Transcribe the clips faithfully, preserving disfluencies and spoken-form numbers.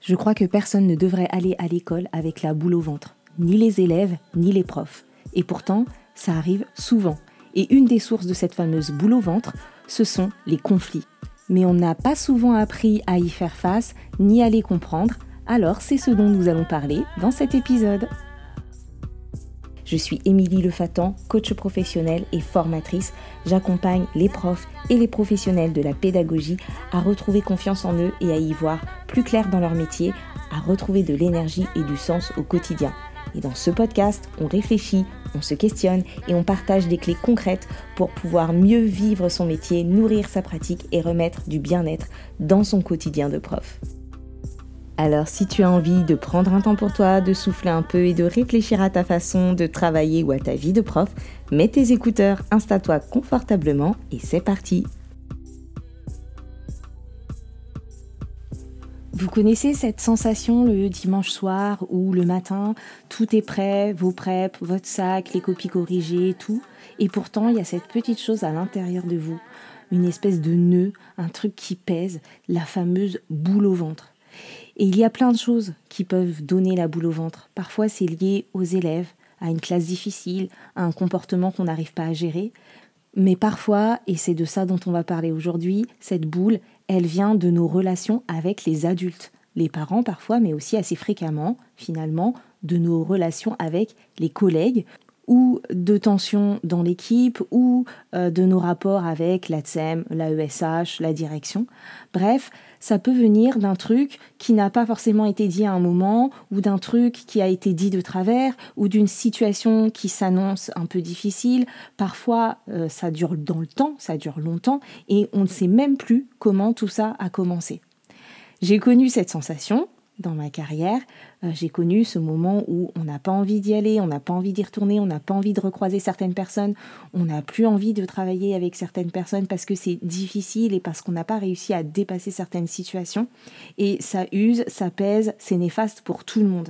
Je crois que personne ne devrait aller à l'école avec la boule au ventre, ni les élèves, ni les profs. Et pourtant, ça arrive souvent. Et une des sources de cette fameuse boule au ventre, ce sont les conflits. Mais on n'a pas souvent appris à y faire face, ni à les comprendre, alors c'est ce dont nous allons parler dans cet épisode. Je suis Émilie Lefatan, coach professionnelle et formatrice. J'accompagne les profs et les professionnels de la pédagogie à retrouver confiance en eux et à y voir plus clair dans leur métier, à retrouver de l'énergie et du sens au quotidien. Et dans ce podcast, on réfléchit, on se questionne et on partage des clés concrètes pour pouvoir mieux vivre son métier, nourrir sa pratique et remettre du bien-être dans son quotidien de prof. Alors si tu as envie de prendre un temps pour toi, de souffler un peu et de réfléchir à ta façon de travailler ou à ta vie de prof, mets tes écouteurs, installe-toi confortablement et c'est parti. Vous connaissez cette sensation le dimanche soir ou le matin, tout est prêt, vos preps, votre sac, les copies corrigées, tout, et pourtant il y a cette petite chose à l'intérieur de vous, une espèce de nœud, un truc qui pèse, la fameuse boule au ventre. Et il y a plein de choses qui peuvent donner la boule au ventre. Parfois, c'est lié aux élèves, à une classe difficile, à un comportement qu'on n'arrive pas à gérer. Mais parfois, et c'est de ça dont on va parler aujourd'hui, cette boule, elle vient de nos relations avec les adultes. Les parents parfois, mais aussi assez fréquemment, finalement, de nos relations avec les collègues, ou de tensions dans l'équipe, ou euh, de nos rapports avec l'A T S E M, l'A E S H, la direction. Bref, ça peut venir d'un truc qui n'a pas forcément été dit à un moment, ou d'un truc qui a été dit de travers, ou d'une situation qui s'annonce un peu difficile. Parfois, euh, ça dure dans le temps, ça dure longtemps, et on ne sait même plus comment tout ça a commencé. J'ai connu cette sensation dans ma carrière, euh, j'ai connu ce moment où on n'a pas envie d'y aller, on n'a pas envie d'y retourner, on n'a pas envie de recroiser certaines personnes, on n'a plus envie de travailler avec certaines personnes parce que c'est difficile et parce qu'on n'a pas réussi à dépasser certaines situations. Et ça use, ça pèse, c'est néfaste pour tout le monde.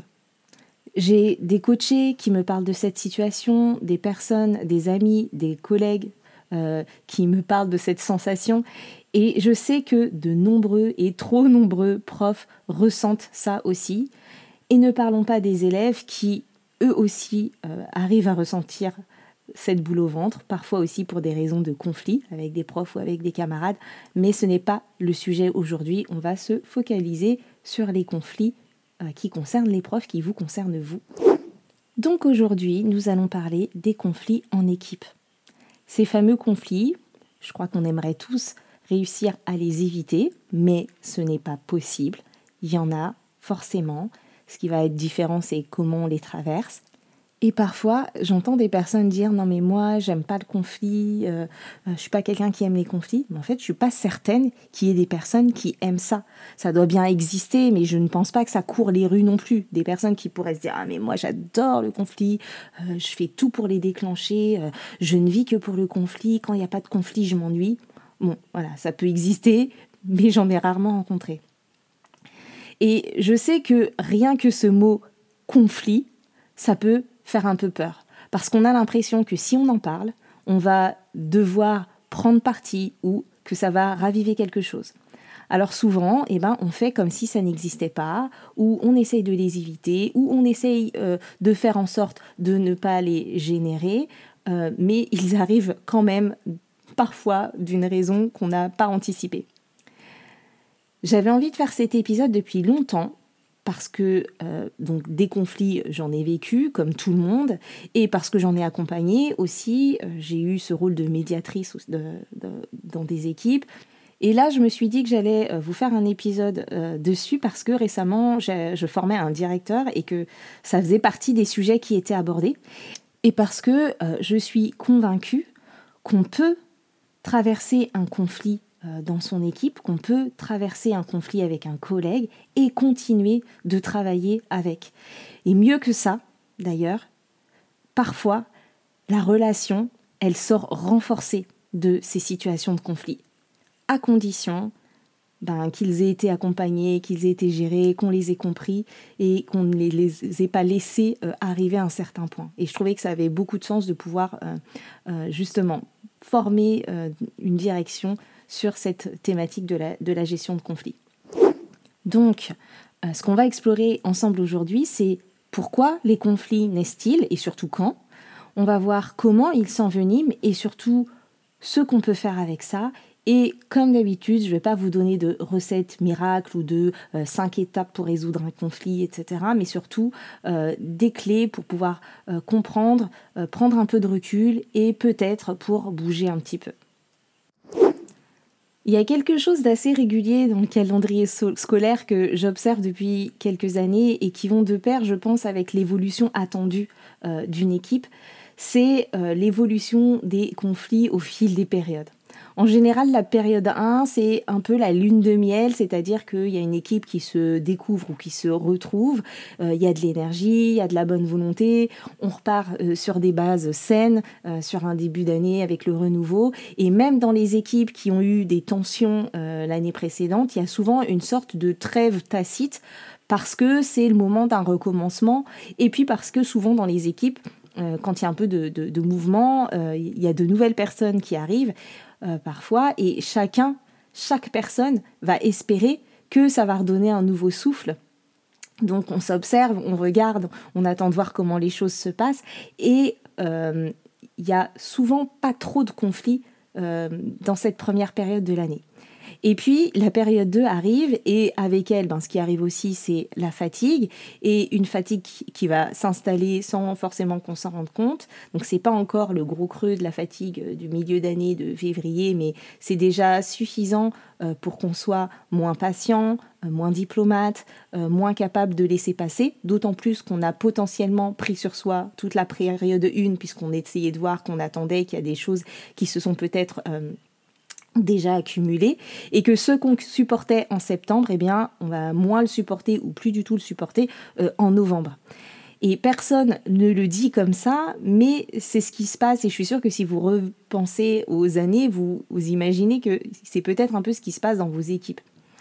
J'ai des coachés qui me parlent de cette situation, des personnes, des amis, des collègues euh, qui me parlent de cette sensation. Et je sais que de nombreux et trop nombreux profs ressentent ça aussi. Et ne parlons pas des élèves qui, eux aussi, euh, arrivent à ressentir cette boule au ventre, parfois aussi pour des raisons de conflit avec des profs ou avec des camarades. Mais ce n'est pas le sujet aujourd'hui. On va se focaliser sur les conflits euh, qui concernent les profs, qui vous concernent vous. Donc aujourd'hui, nous allons parler des conflits en équipe. Ces fameux conflits, je crois qu'on aimerait tous réussir à les éviter, mais ce n'est pas possible. Il y en a forcément. Ce qui va être différent, c'est comment on les traverse. Et parfois, j'entends des personnes dire « Non mais moi, j'aime pas le conflit, euh, je suis pas quelqu'un qui aime les conflits. » Mais en fait, je suis pas certaine qu'il y ait des personnes qui aiment ça. Ça doit bien exister, mais je ne pense pas que ça court les rues non plus. Des personnes qui pourraient se dire « Ah mais moi, j'adore le conflit, euh, je fais tout pour les déclencher, euh, je ne vis que pour le conflit, quand il n'y a pas de conflit, je m'ennuie. » Bon, voilà, ça peut exister, mais j'en ai rarement rencontré. Et je sais que rien que ce mot « conflit », ça peut faire un peu peur. Parce qu'on a l'impression que si on en parle, on va devoir prendre parti ou que ça va raviver quelque chose. Alors souvent, eh ben, on fait comme si ça n'existait pas, ou on essaye de les éviter, ou on essaye euh, de faire en sorte de ne pas les générer, euh, mais ils arrivent quand même parfois d'une raison qu'on n'a pas anticipée. J'avais envie de faire cet épisode depuis longtemps parce que euh, donc des conflits, j'en ai vécu comme tout le monde et parce que j'en ai accompagné aussi. Euh, j'ai eu ce rôle de médiatrice de, de, dans des équipes. Et là, je me suis dit que j'allais vous faire un épisode euh, dessus parce que récemment, je formais un directeur et que ça faisait partie des sujets qui étaient abordés. Et parce que euh, je suis convaincue qu'on peut traverser un conflit euh, dans son équipe, qu'on peut traverser un conflit avec un collègue et continuer de travailler avec. Et mieux que ça, d'ailleurs, parfois, la relation, elle sort renforcée de ces situations de conflit, à condition ben, qu'ils aient été accompagnés, qu'ils aient été gérés, qu'on les ait compris et qu'on ne les, les ait pas laissés euh, arriver à un certain point. Et je trouvais que ça avait beaucoup de sens de pouvoir euh, euh, justement former euh, une direction sur cette thématique de la, de la gestion de conflits. Donc, Euh, ce qu'on va explorer ensemble aujourd'hui, c'est pourquoi les conflits naissent-ils et surtout quand. On va voir comment ils s'enveniment et surtout ce qu'on peut faire avec ça. Et comme d'habitude, je ne vais pas vous donner de recettes miracles ou de euh, cinq étapes pour résoudre un conflit, et cetera. Mais surtout euh, des clés pour pouvoir euh, comprendre, euh, prendre un peu de recul et peut-être pour bouger un petit peu. Il y a quelque chose d'assez régulier dans le calendrier so- scolaire que j'observe depuis quelques années et qui vont de pair, je pense, avec l'évolution attendue euh, d'une équipe. C'est euh, l'évolution des conflits au fil des périodes. En général, la période un, c'est un peu la lune de miel, c'est-à-dire qu'il y a une équipe qui se découvre ou qui se retrouve, euh, il y a de l'énergie, il y a de la bonne volonté, on repart euh, sur des bases saines, euh, sur un début d'année avec le renouveau, et même dans les équipes qui ont eu des tensions euh, l'année précédente, il y a souvent une sorte de trêve tacite parce que c'est le moment d'un recommencement, et puis parce que souvent dans les équipes, euh, quand il y a un peu de, de, de mouvement, euh, il y a de nouvelles personnes qui arrivent, Euh, parfois, et chacun, chaque personne va espérer que ça va redonner un nouveau souffle. Donc on s'observe, on regarde, on attend de voir comment les choses se passent, et euh, il n'y a souvent pas trop de conflits euh, dans cette première période de l'année. Et puis, la période deux arrive, et avec elle, ben, ce qui arrive aussi, c'est la fatigue, et une fatigue qui va s'installer sans forcément qu'on s'en rende compte. Donc, c'est pas encore le gros creux de la fatigue du milieu d'année de février, mais c'est déjà suffisant euh, pour qu'on soit moins patient, euh, moins diplomate, euh, moins capable de laisser passer, d'autant plus qu'on a potentiellement pris sur soi toute la période un, puisqu'on essayait de voir qu'on attendait, qu'il y a des choses qui se sont peut-être... Euh, déjà accumulé, et que ce qu'on supportait en septembre, eh bien, on va moins le supporter ou plus du tout le supporter euh, en novembre. Et personne ne le dit comme ça, mais c'est ce qui se passe, et je suis sûre que si vous repensez aux années, vous, vous imaginez que c'est peut-être un peu ce qui se passe dans vos équipes.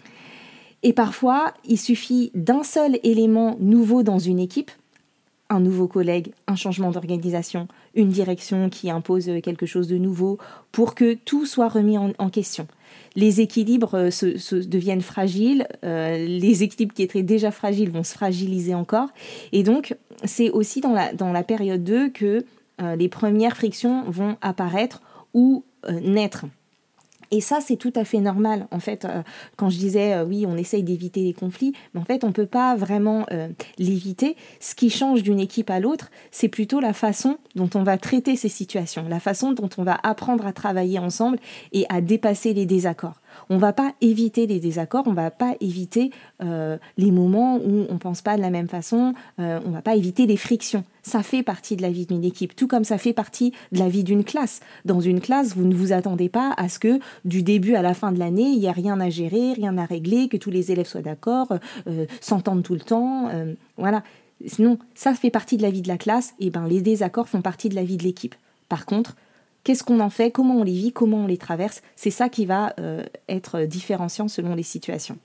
Et parfois, il suffit d'un seul élément nouveau dans une équipe, un nouveau collègue, un changement d'organisation, une direction qui impose quelque chose de nouveau, pour que tout soit remis en, en question. Les équilibres se, se deviennent fragiles, euh, les équilibres qui étaient déjà fragiles vont se fragiliser encore, et donc c'est aussi dans la, dans la période deux que euh, les premières frictions vont apparaître ou euh, naître. Et ça, c'est tout à fait normal. En fait, euh, quand je disais, euh, oui, on essaye d'éviter les conflits, mais en fait, on ne peut pas vraiment euh, l'éviter. Ce qui change d'une équipe à l'autre, c'est plutôt la façon dont on va traiter ces situations, la façon dont on va apprendre à travailler ensemble et à dépasser les désaccords. On ne va pas éviter les désaccords, on ne va pas éviter euh, les moments où on ne pense pas de la même façon, euh, on ne va pas éviter les frictions. Ça fait partie de la vie d'une équipe, tout comme ça fait partie de la vie d'une classe. Dans une classe, vous ne vous attendez pas à ce que du début à la fin de l'année, il n'y a rien à gérer, rien à régler, que tous les élèves soient d'accord, euh, s'entendent tout le temps. Euh, voilà. Sinon, ça fait partie de la vie de la classe, et ben les désaccords font partie de la vie de l'équipe. Par contre, qu'est-ce qu'on en fait, comment on les vit, comment on les traverse, c'est ça qui va euh, être différenciant selon les situations.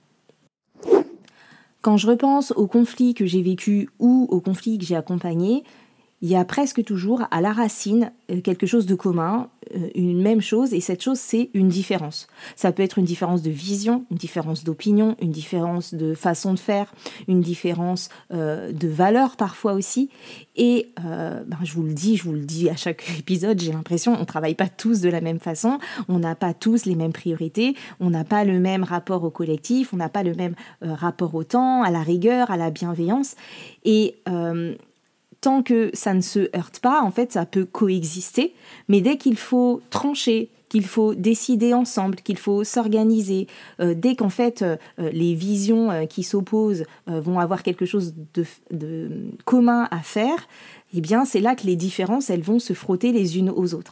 Quand je repense aux conflits que j'ai vécus ou aux conflits que j'ai accompagnés, il y a presque toujours à la racine quelque chose de commun, une même chose, et cette chose, c'est une différence. Ça peut être une différence de vision, une différence d'opinion, une différence de façon de faire, une différence euh, de valeur parfois aussi. Et euh, ben, je vous le dis, je vous le dis à chaque épisode, j'ai l'impression qu'on ne travaille pas tous de la même façon, on n'a pas tous les mêmes priorités, on n'a pas le même rapport au collectif, on n'a pas le même euh, rapport au temps, à la rigueur, à la bienveillance. Et... Euh, tant que ça ne se heurte pas, en fait, ça peut coexister. Mais dès qu'il faut trancher, qu'il faut décider ensemble, qu'il faut s'organiser, euh, dès qu'en fait euh, les visions euh, qui s'opposent euh, vont avoir quelque chose de, de commun à faire, eh bien, c'est là que les différences, elles vont se frotter les unes aux autres.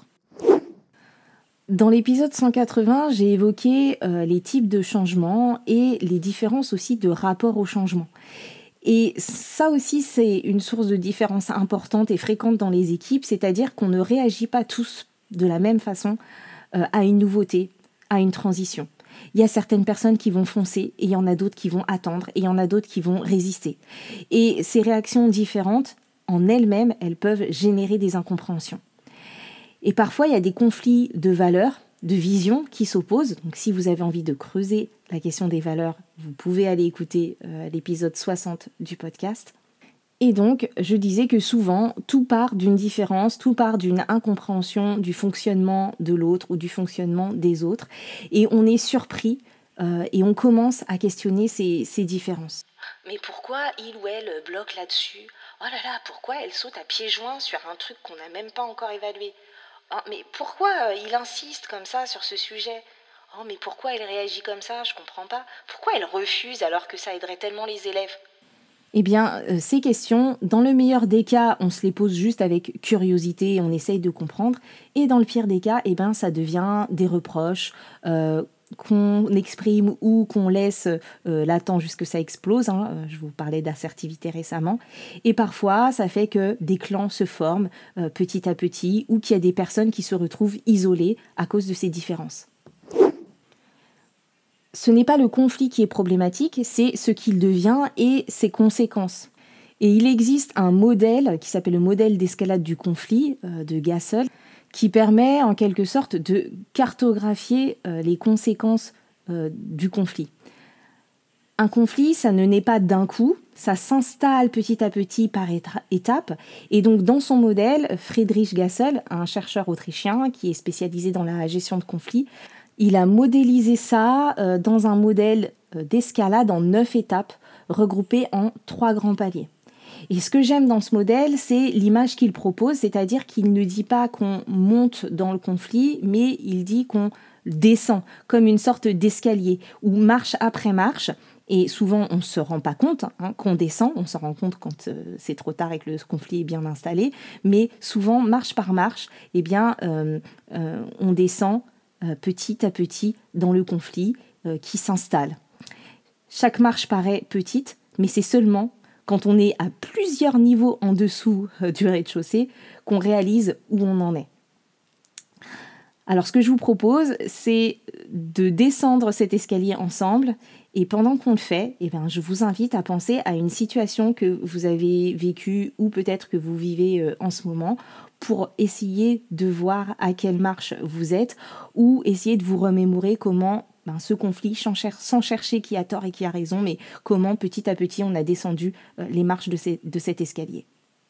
Dans l'épisode cent quatre-vingts, j'ai évoqué euh, les types de changements et les différences aussi de rapport au changement. Et ça aussi, c'est une source de différence importante et fréquente dans les équipes, c'est-à-dire qu'on ne réagit pas tous de la même façon euh, à une nouveauté, à une transition. Il y a certaines personnes qui vont foncer, et il y en a d'autres qui vont attendre, et il y en a d'autres qui vont résister. Et ces réactions différentes, en elles-mêmes, elles peuvent générer des incompréhensions. Et parfois, il y a des conflits de valeurs, de visions qui s'opposent. Donc si vous avez envie de creuser la question des valeurs, vous pouvez aller écouter euh, l'épisode soixante du podcast. Et donc, je disais que souvent, tout part d'une différence, tout part d'une incompréhension du fonctionnement de l'autre ou du fonctionnement des autres. Et on est surpris euh, et on commence à questionner ces, ces différences. Mais pourquoi il ou elle bloque là-dessus ? Oh là là, pourquoi elle saute à pieds joints sur un truc qu'on n'a même pas encore évalué ? Oh, mais pourquoi il insiste comme ça sur ce sujet ? Oh, mais pourquoi elle réagit comme ça ? Je comprends pas. Pourquoi elle refuse alors que ça aiderait tellement les élèves ? Eh bien, euh, ces questions, dans le meilleur des cas, on se les pose juste avec curiosité et on essaye de comprendre. Et dans le pire des cas, eh ben, ça devient des reproches euh, qu'on exprime ou qu'on laisse euh, latent jusqu'à ce que ça explose. Hein. Je vous parlais d'assertivité récemment. Et parfois, ça fait que des clans se forment euh, petit à petit ou qu'il y a des personnes qui se retrouvent isolées à cause de ces différences. Ce n'est pas le conflit qui est problématique, c'est ce qu'il devient et ses conséquences. Et il existe un modèle qui s'appelle le modèle d'escalade du conflit euh, de Gassel, qui permet en quelque sorte de cartographier euh, les conséquences euh, du conflit. Un conflit, ça ne naît pas d'un coup, ça s'installe petit à petit par étapes. Et donc dans son modèle, Friedrich Gassel, un chercheur autrichien qui est spécialisé dans la gestion de conflits, il a modélisé ça euh, dans un modèle d'escalade en neuf étapes, regroupées en trois grands paliers. Et ce que j'aime dans ce modèle, c'est l'image qu'il propose, c'est-à-dire qu'il ne dit pas qu'on monte dans le conflit, mais il dit qu'on descend, comme une sorte d'escalier, où marche après marche, et souvent on ne se rend pas compte hein, qu'on descend, on se rend compte quand euh, c'est trop tard et que le conflit est bien installé, mais souvent, marche par marche, eh bien, euh, euh, on descend Euh, petit à petit dans le conflit euh, qui s'installe. Chaque marche paraît petite, mais c'est seulement quand on est à plusieurs niveaux en dessous euh, du rez-de-chaussée qu'on réalise où on en est. Alors ce que je vous propose, c'est de descendre cet escalier ensemble et pendant qu'on le fait, eh bien, je vous invite à penser à une situation que vous avez vécue ou peut-être que vous vivez euh, en ce moment pour essayer de voir à quelle marche vous êtes ou essayer de vous remémorer comment ben, ce conflit, sans, cher- sans chercher qui a tort et qui a raison, mais comment petit à petit on a descendu euh, les marches de, ces, de cet escalier.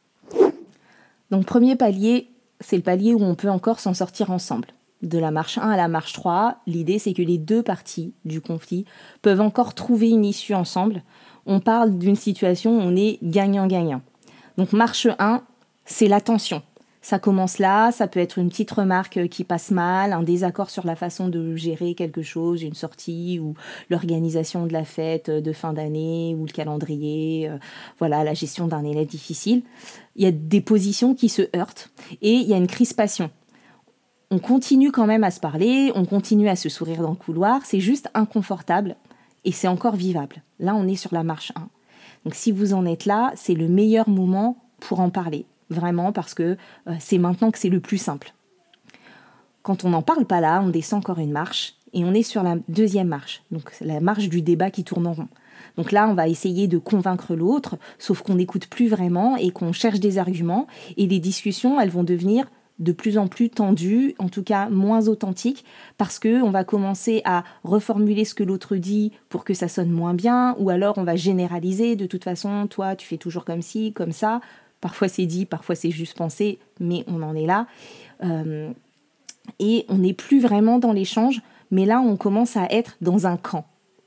Donc premier palier, c'est le palier où on peut encore s'en sortir ensemble. De la marche un à la marche trois, l'idée c'est que les deux parties du conflit peuvent encore trouver une issue ensemble. On parle d'une situation où on est gagnant-gagnant. Donc marche un, c'est la tension. Ça commence là, ça peut être une petite remarque qui passe mal, un désaccord sur la façon de gérer quelque chose, une sortie ou l'organisation de la fête de fin d'année ou le calendrier, euh, voilà, la gestion d'un élève difficile. Il y a des positions qui se heurtent et il y a une crispation. On continue quand même à se parler, on continue à se sourire dans le couloir, c'est juste inconfortable et c'est encore vivable. Là, on est sur la marche un. Donc si vous en êtes là, c'est le meilleur moment pour en parler. Vraiment, parce que euh, c'est maintenant que c'est le plus simple. Quand on n'en parle pas là, on descend encore une marche et on est sur la deuxième marche, donc la marche du débat qui tourne en rond. Donc là, on va essayer de convaincre l'autre, sauf qu'on n'écoute plus vraiment et qu'on cherche des arguments. Et les discussions, elles vont devenir de plus en plus tendues, en tout cas moins authentiques, parce qu'on va commencer à reformuler ce que l'autre dit pour que ça sonne moins bien, ou alors on va généraliser, de toute façon, toi, tu fais toujours comme ci, comme ça. Parfois c'est dit, parfois c'est juste pensé, mais on en est là. Euh, et on n'est plus vraiment dans l'échange, mais là on commence à être dans un camp.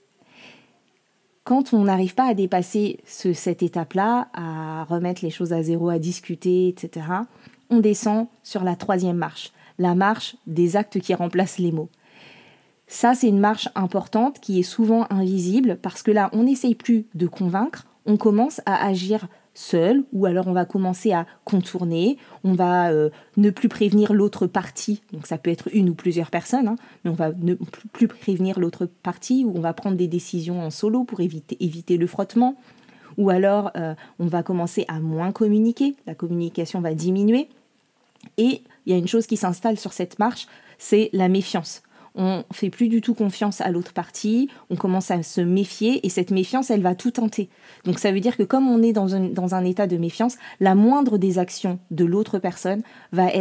Quand on n'arrive pas à dépasser ce, cette étape-là, à remettre les choses à zéro, à discuter, et cetera, on descend sur la troisième marche, la marche des actes qui remplacent les mots. Ça, c'est une marche importante qui est souvent invisible parce que là, on n'essaye plus de convaincre, on commence à agir seul, ou alors on va commencer à contourner, on va euh, ne plus prévenir l'autre partie, donc ça peut être une ou plusieurs personnes, hein, mais on va ne plus prévenir l'autre partie, ou on va prendre des décisions en solo pour éviter, éviter le frottement, ou alors euh, on va commencer à moins communiquer, la communication va diminuer, et il y a une chose qui s'installe sur cette marche, c'est la méfiance. On ne fait plus du tout confiance à l'autre partie, on commence à se méfier et cette méfiance, elle va tout tenter. Donc ça veut dire que comme on est dans un, dans un état de méfiance, la moindre des actions de l'autre personne va être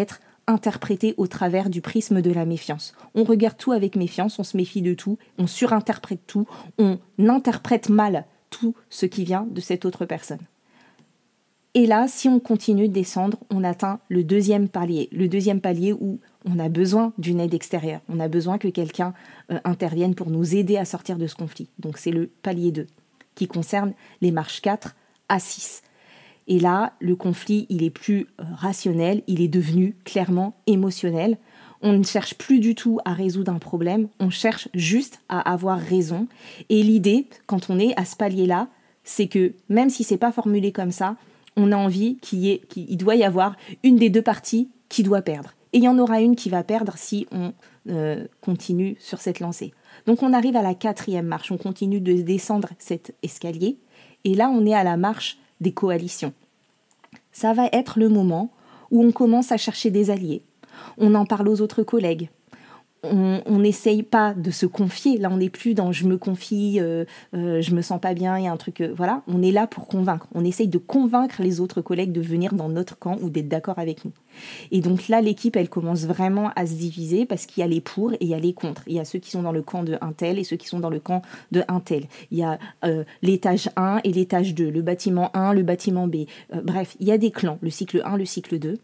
interprété au travers du prisme de la méfiance. On regarde tout avec méfiance, on se méfie de tout, on surinterprète tout, on interprète mal tout ce qui vient de cette autre personne. Et là, si on continue de descendre, on atteint le deuxième palier. Le deuxième palier où on a besoin d'une aide extérieure. On a besoin que quelqu'un euh, intervienne pour nous aider à sortir de ce conflit. Donc c'est le palier deux, qui concerne les marches quatre à six. Et là, le conflit, il est plus euh, rationnel, il est devenu clairement émotionnel. On ne cherche plus du tout à résoudre un problème, on cherche juste à avoir raison. Et l'idée, quand on est à ce palier-là, c'est que même si c'est pas formulé comme ça, on a envie qu'il y ait, qu'il doit y avoir une des deux parties qui doit perdre. Et il y en aura une qui va perdre si on euh, continue sur cette lancée. Donc on arrive à la quatrième marche, on continue de descendre cet escalier. Et là, on est à la marche des coalitions. Ça va être le moment où on commence à chercher des alliés. On en parle aux autres collègues. On n'essaye pas de se confier. Là, on n'est plus dans « je me confie, euh, euh, je me sens pas bien », il y a un truc... Euh, voilà, on est là pour convaincre. On essaye de convaincre les autres collègues de venir dans notre camp ou d'être d'accord avec nous. Et donc là, l'équipe, elle commence vraiment à se diviser parce qu'il y a les pour et il y a les contre. Il y a ceux qui sont dans le camp de un tel et ceux qui sont dans le camp de un tel. Il y a euh, l'étage un et l'étage deux, le bâtiment un, le bâtiment B. Euh, bref, il y a des clans, le cycle un, le cycle deux.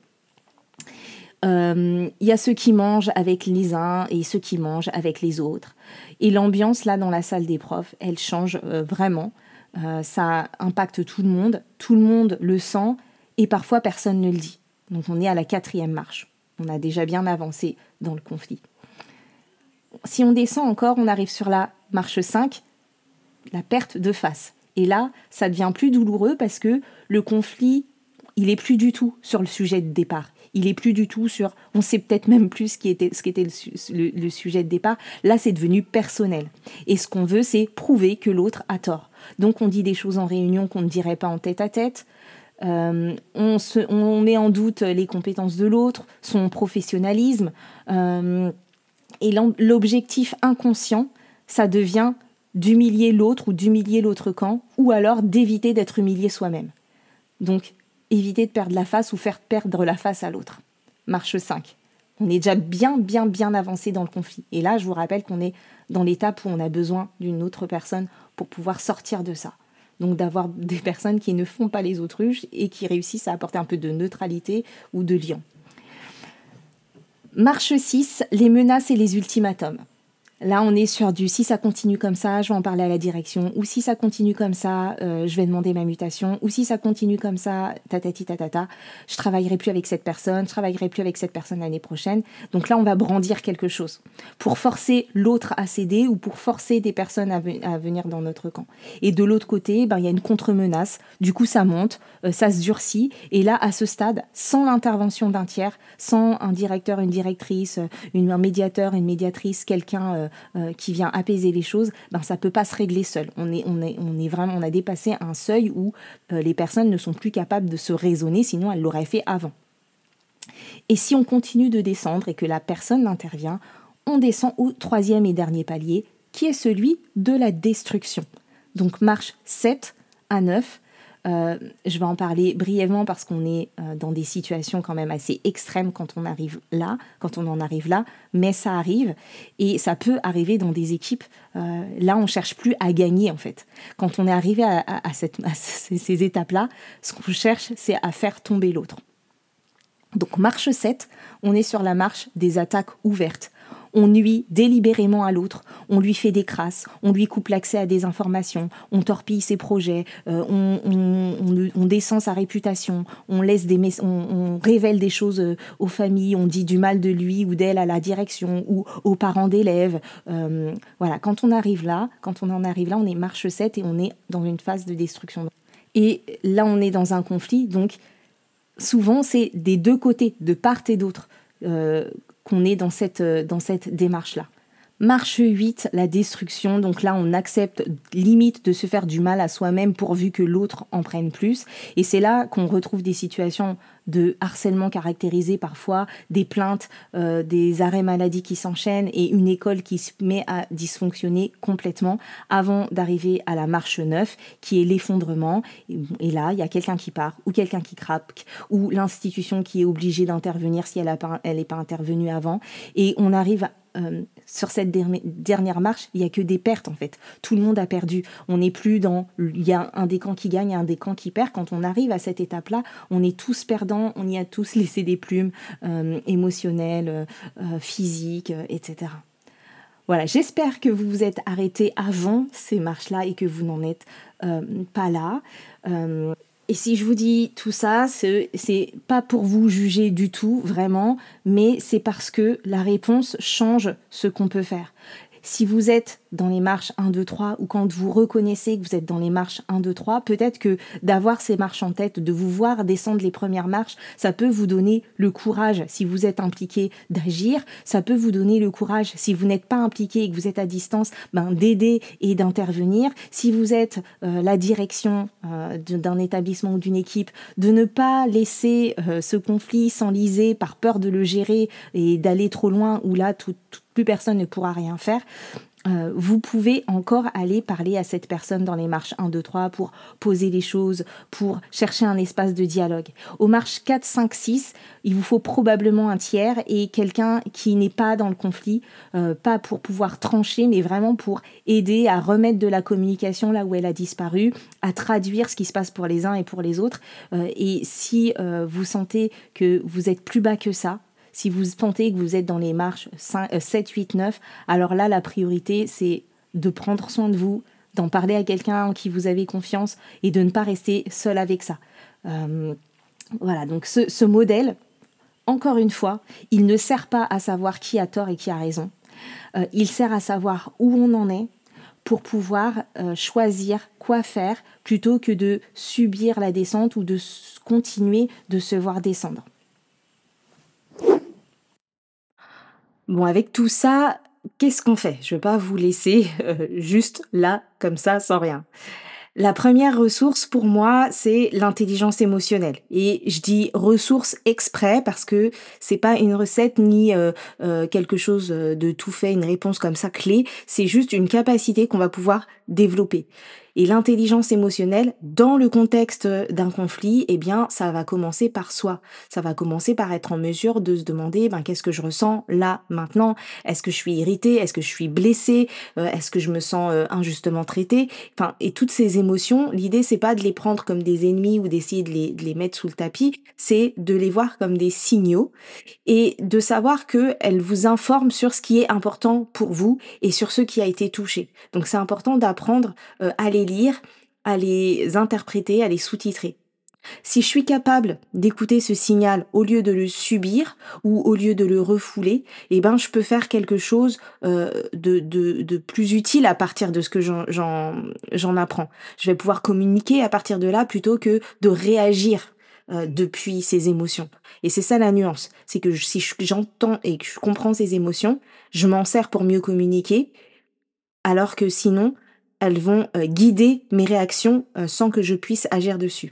Il euh, y a ceux qui mangent avec les uns et ceux qui mangent avec les autres. Et l'ambiance, là, dans la salle des profs, elle change euh, vraiment. Euh, ça impacte tout le monde. Tout le monde le sent et parfois, personne ne le dit. Donc, on est à la quatrième marche. On a déjà bien avancé dans le conflit. Si on descend encore, on arrive sur la marche cinq, la perte de face. Et là, ça devient plus douloureux parce que le conflit, il n'est plus du tout sur le sujet de départ. Il est plus du tout sur... On sait peut-être même plus ce qui était, ce qui était le, le, le sujet de départ. Là, c'est devenu personnel. Et ce qu'on veut, c'est prouver que l'autre a tort. Donc, on dit des choses en réunion qu'on ne dirait pas en tête-à-tête. Euh, on, se, on met en doute les compétences de l'autre, son professionnalisme. Euh, et l'objectif inconscient, ça devient d'humilier l'autre ou d'humilier l'autre camp, ou alors d'éviter d'être humilié soi-même. Donc, éviter de perdre la face ou faire perdre la face à l'autre. Marche cinq. On est déjà bien, bien, bien avancé dans le conflit. Et là, je vous rappelle qu'on est dans l'étape où on a besoin d'une autre personne pour pouvoir sortir de ça. Donc d'avoir des personnes qui ne font pas les autruches et qui réussissent à apporter un peu de neutralité ou de lien. Marche six, les menaces et les ultimatums. Là, on est sur du « si ça continue comme ça, je vais en parler à la direction » ou « si ça continue comme ça, euh, je vais demander ma mutation » ou « si ça continue comme ça, tatati tatata, je travaillerai plus avec cette personne, je travaillerai plus avec cette personne l'année prochaine ». Donc là, on va brandir quelque chose pour forcer l'autre à céder ou pour forcer des personnes à, ve- à venir dans notre camp. Et de l'autre côté, ben, il y a une contre-menace, du coup ça monte, euh, ça se durcit. Et là, à ce stade, sans l'intervention d'un tiers, sans un directeur, une directrice, une, un médiateur, une médiatrice, quelqu'un... Euh, Euh, qui vient apaiser les choses, ben ça peut pas se régler seul. On est, on est, on est vraiment, on a dépassé un seuil où euh, les personnes ne sont plus capables de se raisonner, sinon elles l'auraient fait avant. Et si on continue de descendre et que la personne intervient, on descend au troisième et dernier palier, qui est celui de la destruction. Donc marche sept à neuf. Euh, je vais en parler brièvement parce qu'on est euh, dans des situations quand même assez extrêmes quand on arrive là, quand on en arrive là, mais ça arrive et ça peut arriver dans des équipes. Euh, là, on cherche plus à gagner en fait. Quand on est arrivé à, à, à, cette, à ces, ces étapes-là, ce qu'on cherche, c'est à faire tomber l'autre. Donc marche sept, on est sur la marche des attaques ouvertes. On nuit délibérément à l'autre, on lui fait des crasses, on lui coupe l'accès à des informations, on torpille ses projets, euh, on, on, on, on descend sa réputation, on, laisse des mess- on, on révèle des choses euh, aux familles, on dit du mal de lui ou d'elle à la direction ou aux parents d'élèves. Euh, voilà, quand on arrive là, quand on en arrive là, on est marche sept et on est dans une phase de destruction. Et là, on est dans un conflit, donc souvent, c'est des deux côtés, de part et d'autre, euh, qu'on est dans cette, dans cette démarche-là. Marche huit, la destruction. Donc là, on accepte limite de se faire du mal à soi-même pourvu que l'autre en prenne plus. Et c'est là qu'on retrouve des situations de harcèlement caractérisées parfois, des plaintes, euh, des arrêts maladie qui s'enchaînent et une école qui se met à dysfonctionner complètement avant d'arriver à la marche neuf, qui est l'effondrement. Et là, il y a quelqu'un qui part ou quelqu'un qui craque ou l'institution qui est obligée d'intervenir si elle n'est pas, elle est pas intervenue avant. Et on arrive à Euh, sur cette der- dernière marche, il n'y a que des pertes en fait. Tout le monde a perdu. On n'est plus dans... Il y a un des camps qui gagne et un des camps qui perd. Quand on arrive à cette étape-là, on est tous perdants, on y a tous laissé des plumes euh, émotionnelles, euh, physiques, euh, et cetera. Voilà, j'espère que vous vous êtes arrêtés avant ces marches-là et que vous n'en êtes euh, pas là. Euh, Et si je vous dis tout ça, c'est, c'est pas pour vous juger du tout, vraiment, mais c'est parce que la réponse change ce qu'on peut faire. Si vous êtes dans les marches un, deux, trois, ou quand vous reconnaissez que vous êtes dans les marches un, deux, trois, peut-être que d'avoir ces marches en tête, de vous voir descendre les premières marches, ça peut vous donner le courage, si vous êtes impliqué, d'agir. Ça peut vous donner le courage, si vous n'êtes pas impliqué et que vous êtes à distance, ben, d'aider et d'intervenir. Si vous êtes euh, la direction euh, d'un établissement ou d'une équipe, de ne pas laisser euh, ce conflit s'enliser par peur de le gérer et d'aller trop loin, où là, tout, tout plus personne ne pourra rien faire, euh, vous pouvez encore aller parler à cette personne dans les marches un, deux, trois pour poser les choses, pour chercher un espace de dialogue. Aux marches quatre, cinq, six, il vous faut probablement un tiers et quelqu'un qui n'est pas dans le conflit, euh, pas pour pouvoir trancher, mais vraiment pour aider à remettre de la communication là où elle a disparu, à traduire ce qui se passe pour les uns et pour les autres. Euh, et si euh, vous sentez que vous êtes plus bas que ça, si vous sentez que vous êtes dans les marches cinq, sept, huit, neuf, alors là, la priorité, c'est de prendre soin de vous, d'en parler à quelqu'un en qui vous avez confiance et de ne pas rester seul avec ça. Euh, voilà, donc ce, ce modèle, encore une fois, il ne sert pas à savoir qui a tort et qui a raison. Euh, il sert à savoir où on en est pour pouvoir euh, choisir quoi faire plutôt que de subir la descente ou de continuer de se voir descendre. Bon, avec tout ça, qu'est-ce qu'on fait? Je ne vais pas vous laisser euh, juste là, comme ça, sans rien. La première ressource pour moi, c'est l'intelligence émotionnelle. Et je dis ressource exprès parce que c'est pas une recette ni euh, euh, quelque chose de tout fait, une réponse comme ça clé. C'est juste une capacité qu'on va pouvoir développer. Et l'intelligence émotionnelle, dans le contexte d'un conflit, eh bien, ça va commencer par soi. Ça va commencer par être en mesure de se demander, ben, qu'est-ce que je ressens là, maintenant? Est-ce que je suis irritée? Est-ce que je suis blessée? Euh, est-ce que je me sens euh, injustement traitée? Enfin, et toutes ces émotions, l'idée, c'est pas de les prendre comme des ennemis ou d'essayer de les, de les mettre sous le tapis, c'est de les voir comme des signaux et de savoir qu'elles vous informent sur ce qui est important pour vous et sur ce qui a été touché. Donc, c'est important d'apprendre euh, à les lire, à les interpréter, à les sous-titrer. Si je suis capable d'écouter ce signal au lieu de le subir ou au lieu de le refouler, eh ben je peux faire quelque chose euh, de, de, de plus utile à partir de ce que j'en, j'en, j'en apprends. Je vais pouvoir communiquer à partir de là plutôt que de réagir euh, depuis ces émotions. Et c'est ça la nuance, c'est que si je- j'entends et que je comprends ces émotions, je m'en sers pour mieux communiquer, alors que sinon, elles vont euh, guider mes réactions euh, sans que je puisse agir dessus.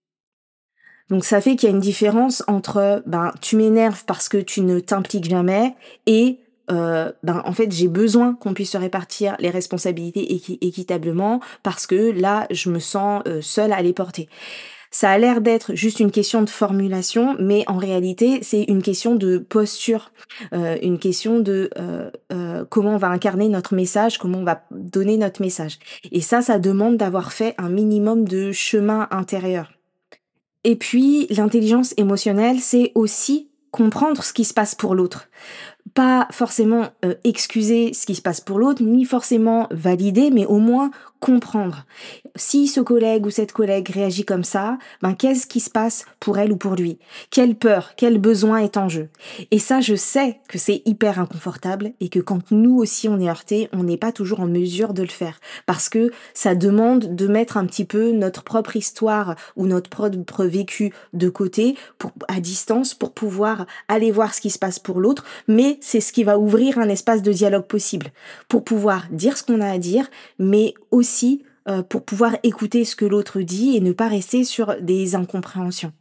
Donc ça fait qu'il y a une différence entre ben tu m'énerves parce que tu ne t'impliques jamais et euh, ben en fait j'ai besoin qu'on puisse se répartir les responsabilités équi- équitablement parce que là je me sens euh, seule à les porter. Ça a l'air d'être juste une question de formulation, mais en réalité c'est une question de posture, euh, une question de euh, euh, comment on va incarner notre message, comment on va donner notre message. Et ça, ça demande d'avoir fait un minimum de chemin intérieur. Et puis, l'intelligence émotionnelle, c'est aussi comprendre ce qui se passe pour l'autre. Pas forcément euh, excuser ce qui se passe pour l'autre, ni forcément valider, mais au moins comprendre. Si ce collègue ou cette collègue réagit comme ça, ben qu'est-ce qui se passe pour elle ou pour lui? Quelle peur, quel besoin est en jeu? Et ça, je sais que c'est hyper inconfortable et que quand nous aussi on est heurté, on n'est pas toujours en mesure de le faire parce que ça demande de mettre un petit peu notre propre histoire ou notre propre vécu de côté pour à distance pour pouvoir aller voir ce qui se passe pour l'autre mais c'est ce qui va ouvrir un espace de dialogue possible pour pouvoir dire ce qu'on a à dire, mais aussi euh, pour pouvoir écouter ce que l'autre dit et ne pas rester sur des incompréhensions.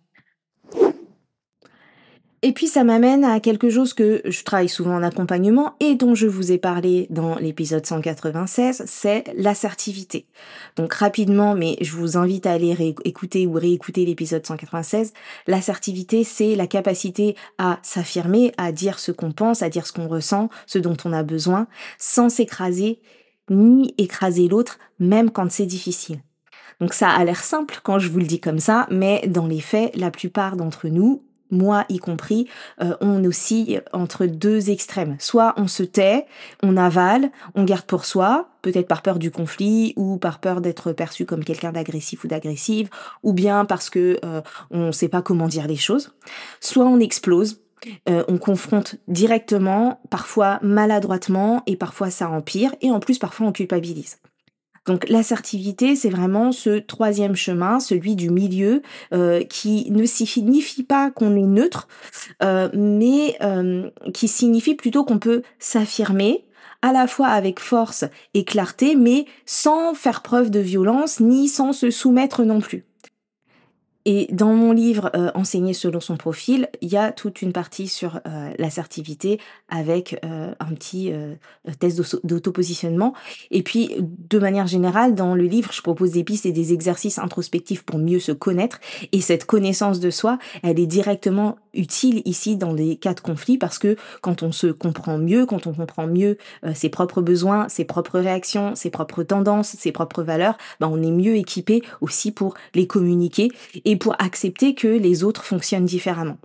Et puis ça m'amène à quelque chose que je travaille souvent en accompagnement et dont je vous ai parlé dans l'épisode cent quatre-vingt-seize, c'est l'assertivité. Donc rapidement, mais je vous invite à aller ré- écouter ou réécouter l'épisode cent quatre-vingt-seize. L'assertivité, c'est la capacité à s'affirmer, à dire ce qu'on pense, à dire ce qu'on ressent, ce dont on a besoin, sans s'écraser ni écraser l'autre, même quand c'est difficile. Donc ça a l'air simple quand je vous le dis comme ça, mais dans les faits, la plupart d'entre nous, moi y compris, euh, on oscille entre deux extrêmes. Soit on se tait, on avale, on garde pour soi, peut-être par peur du conflit ou par peur d'être perçu comme quelqu'un d'agressif ou d'agressive, ou bien parce que euh, on ne sait pas comment dire les choses. Soit on explose. Euh, on confronte directement, parfois maladroitement, et parfois ça empire, et en plus parfois on culpabilise. Donc l'assertivité, c'est vraiment ce troisième chemin, celui du milieu, heu, qui ne signifie pas qu'on est neutre, heu, mais hem, qui signifie plutôt qu'on peut s'affirmer, à la fois avec force et clarté, mais sans faire preuve de violence, ni sans se soumettre non plus. Et dans mon livre, heu, Enseigner selon son profil, il y a toute une partie sur, heu, l'assertivité avec, heu, un petit, heu, test d'ausso d'autopositionnement et puis, de manière générale, dans le livre, je propose des pistes et des exercices introspectifs pour mieux se connaître et cette connaissance de soi, elle est directement utile ici dans des cas de conflit parce que quand on se comprend mieux, quand on comprend mieux, heu, ses propres besoins, ses propres réactions, ses propres tendances, ses propres valeurs, bah, on est mieux équipé aussi pour les communiquer et pour accepter que les autres fonctionnent différemment.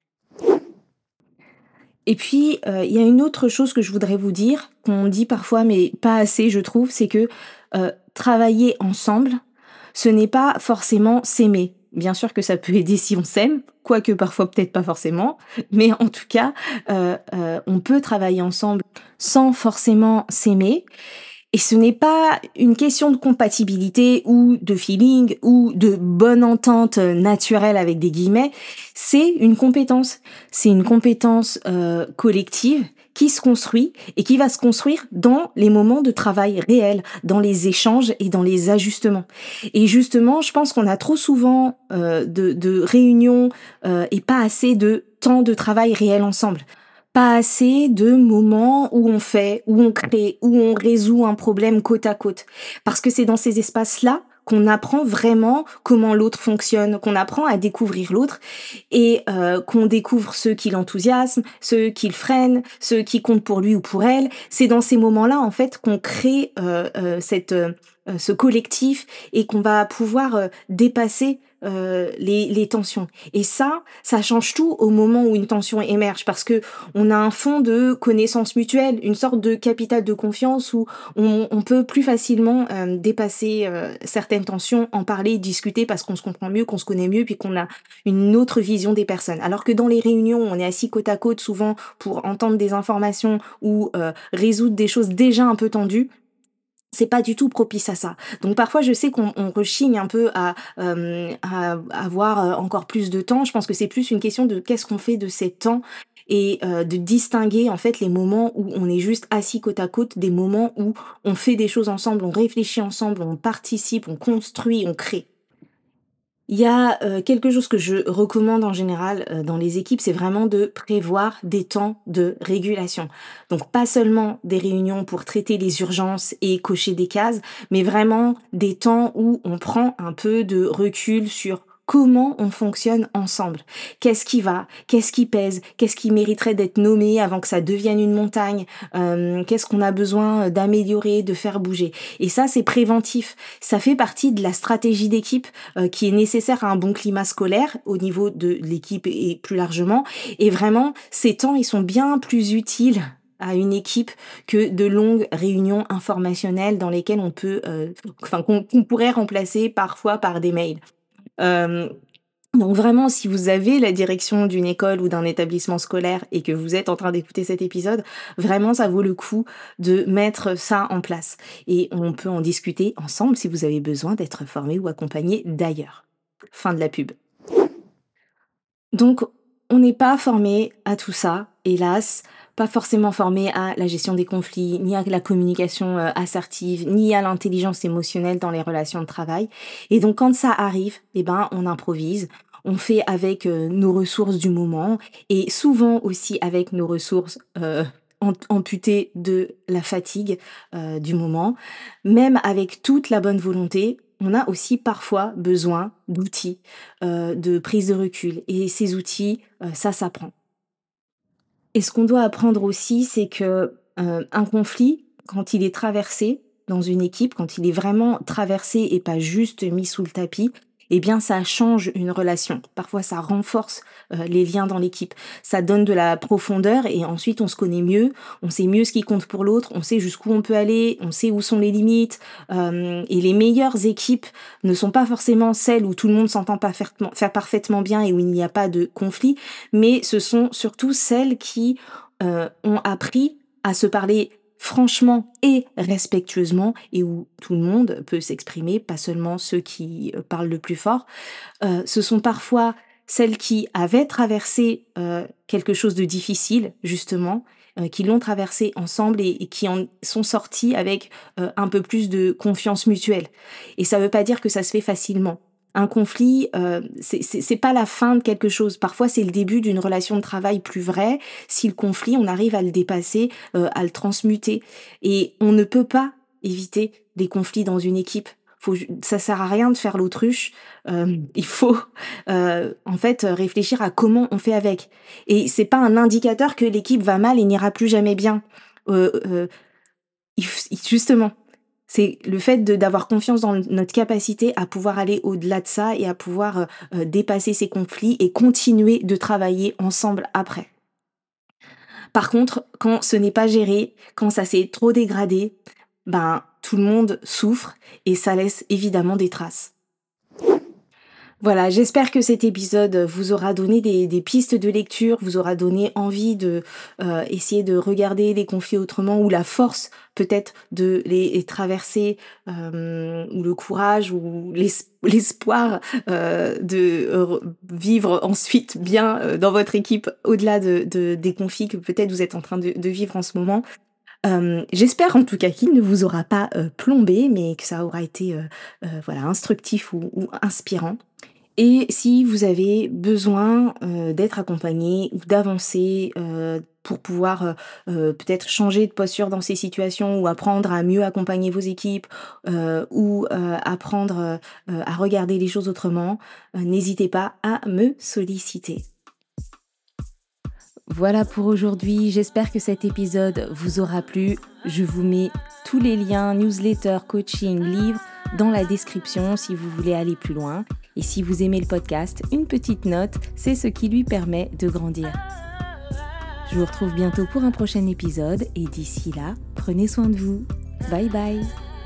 Et puis, heu, il y a une autre chose que je voudrais vous dire, qu'on dit parfois mais pas assez je trouve, c'est que, heu, travailler ensemble, ce n'est pas forcément s'aimer. Bien sûr que ça peut aider si on s'aime, quoique parfois peut-être pas forcément, mais en tout cas, heu heu, on peut travailler ensemble sans forcément s'aimer et ce n'est pas une question de compatibilité ou de feeling ou de bonne entente euh, naturelle avec des guillemets, c'est une compétence. C'est une compétence euh, collective qui se construit et qui va se construire dans les moments de travail réels, dans les échanges et dans les ajustements. Et justement, je pense qu'on a trop souvent euh, de, de réunions euh, et pas assez de temps de travail réel ensemble. Pas assez de moments où on fait, où on crée, où on résout un problème côte à côte. Parce que c'est dans ces espaces-là qu'on apprend vraiment comment l'autre fonctionne, qu'on apprend à découvrir l'autre et euh, qu'on découvre ceux qui l'enthousiasment, ceux qui le freinent, ceux qui comptent pour lui ou pour elle. C'est dans ces moments-là, en fait, qu'on crée euh, euh, cette, euh, euh, ce collectif et qu'on va pouvoir euh, dépasser euh, les, les tensions. Et ça, ça change tout au moment où une tension émerge parce que on a un fond de connaissances mutuelles, une sorte de capital de confiance où on, on peut plus facilement euh, dépasser euh, certaines tensions, en parler, discuter parce qu'on se comprend mieux, qu'on se connaît mieux, puis qu'on a une autre vision des personnes. Alors que dans les réunions, on est assis côte à côte souvent pour entendre des informations ou euh, résoudre des choses déjà un peu tendues, c'est pas du tout propice à ça. Donc parfois, je sais qu'on on rechigne un peu à, hem, à avoir, heu, encore plus de temps. Je pense que c'est plus une question de qu'est-ce qu'on fait de ces temps et heu, de distinguer en fait les moments où on est juste assis côte à côte, des moments où on fait des choses ensemble, on réfléchit ensemble, on participe, on construit, on crée. Il y a, heu, quelque chose que je recommande en général, heu, dans les équipes, c'est vraiment de prévoir des temps de régulation. Donc pas seulement des réunions pour traiter les urgences et cocher des cases, mais vraiment des temps où on prend un peu de recul sur comment on fonctionne ensemble. Qu'est-ce qui va? Qu'est-ce qui pèse? Qu'est-ce qui mériterait d'être nommé avant que ça devienne une montagne? Hem, qu'est-ce qu'on a besoin, d'améliorer, de faire bouger? Et ça, c'est préventif. Ça fait partie de la stratégie d'équipe euh, qui est nécessaire à un bon climat scolaire au niveau de l'équipe et plus largement. Et vraiment, ces temps, ils sont bien plus utiles à une équipe que de longues réunions informationnelles dans lesquelles on peut, euh, enfin, qu'on qu'on pourrait remplacer parfois par des mails. Euh, donc vraiment, si vous avez la direction d'une école ou d'un établissement scolaire et que vous êtes en train d'écouter cet épisode, vraiment, ça vaut le coup de mettre ça en place. Et on peut en discuter ensemble si vous avez besoin d'être formé ou accompagné d'ailleurs. Fin de la pub. Donc on n'est pas formé à tout ça, hélas, pas forcément formé à la gestion des conflits, ni à la communication euh, assertive, ni à l'intelligence émotionnelle dans les relations de travail. Et donc quand ça arrive, eh ben on improvise, on fait avec euh, nos ressources du moment et souvent aussi avec nos ressources euh, am- amputées de la fatigue euh, du moment. Même avec toute la bonne volonté, on a aussi parfois besoin d'outils, euh, de prise de recul. Et ces outils, euh, ça s'apprend. Et ce qu'on doit apprendre aussi, c'est que, heu, un conflit, quand il est traversé dans une équipe, quand il est vraiment traversé et pas juste mis sous le tapis, eh bien ça change une relation. Parfois ça renforce, heu, les liens dans l'équipe. Ça donne de la profondeur et ensuite on se connaît mieux, on sait mieux ce qui compte pour l'autre, on sait jusqu'où on peut aller, on sait où sont les limites, hem et les meilleures équipes ne sont pas forcément celles où tout le monde s'entend parfaitement faire parfaitement bien et où il n'y a pas de conflit, mais ce sont surtout celles qui, heu, ont appris à se parler franchement et respectueusement et où tout le monde peut s'exprimer, pas seulement ceux qui, heu, parlent le plus fort. Heu, ce sont parfois celles qui avaient traversé, heu, quelque chose de difficile justement, heu, qui l'ont traversé ensemble et et qui en sont sorties avec, heu, un peu plus de confiance mutuelle et ça veut pas dire que ça se fait facilement. Un conflit, heu, c'est c'est c'est pas la fin de quelque chose. Parfois, c'est le début d'une relation de travail plus vraie, si le conflit, on arrive à le dépasser, heu, à le transmuter et on ne peut pas éviter des conflits dans une équipe. Faut ju Ça sert à rien de faire l'autruche. Hem, il faut, heu, en fait, heu, réfléchir à comment on fait avec et c'est pas un indicateur que l'équipe va mal et n'ira plus jamais bien. Heu heu, il f Justement, c'est le fait de d'avoir confiance dans notre capacité à pouvoir aller au-delà de ça et à pouvoir, heu heu, dépasser ces conflits et continuer de travailler ensemble après. Par contre, quand ce n'est pas géré, quand ça s'est trop dégradé, ben, tout le monde souffre et ça laisse évidemment des traces. Voilà, j'espère que cet épisode vous aura donné des, des pistes de lecture, vous aura donné envie de euh, essayer de regarder les conflits autrement ou la force peut-être de les, les traverser euh, ou le courage ou l'es- l'espoir euh, de euh, vivre ensuite bien euh, dans votre équipe au-delà de, de- des conflits que peut-être vous êtes en train de, de vivre en ce moment. Euh, j'espère en tout cas qu'il ne vous aura pas euh, plombé, mais que ça aura été euh, euh, voilà instructif ou ou inspirant. Et si vous avez besoin, heu, d'être accompagné ou d'avancer, heu, pour pouvoir, heu heu, peut-être changer de posture dans ces situations ou apprendre à mieux accompagner vos équipes, heu, ou, heu, apprendre, heu heu, à regarder les choses autrement, heu, n'hésitez pas à me solliciter. Voilà pour aujourd'hui, j'espère que cet épisode vous aura plu. Je vous mets tous les liens, newsletter, coaching, livres dans la description si vous voulez aller plus loin. Et si vous aimez le podcast, une petite note, c'est ce qui lui permet de grandir. Je vous retrouve bientôt pour un prochain épisode et d'ici là, prenez soin de vous. Bye bye.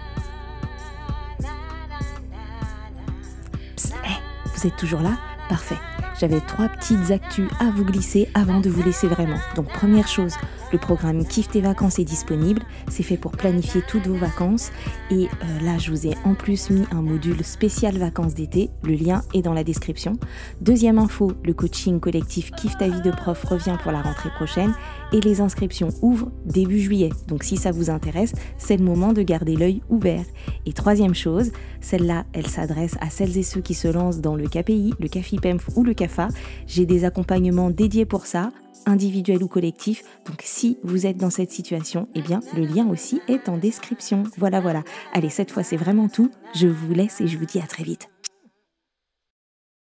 Psst, hey, vous êtes toujours là? Parfait. J'avais trois petites actus à vous glisser avant de vous laisser vraiment. Donc première chose, le programme Kiffe tes vacances est disponible. C'est fait pour planifier toutes vos vacances. Et euh, là, je vous ai en plus mis un module spécial vacances d'été. Le lien est dans la description. Deuxième info, le coaching collectif Kiffe ta vie de prof revient pour la rentrée prochaine. Et les inscriptions ouvrent début juillet. Donc si ça vous intéresse, c'est le moment de garder l'œil ouvert. Et troisième chose, celle-là, elle s'adresse à celles et ceux qui se lancent dans le K P I, le CAFIPEMF ou le C A F A. J'ai des accompagnements dédiés pour ça, individuels ou collectifs. Donc si vous êtes dans cette situation, eh bien le lien aussi est en description. Voilà, voilà. Allez, cette fois c'est vraiment tout. Je vous laisse et je vous dis à très vite.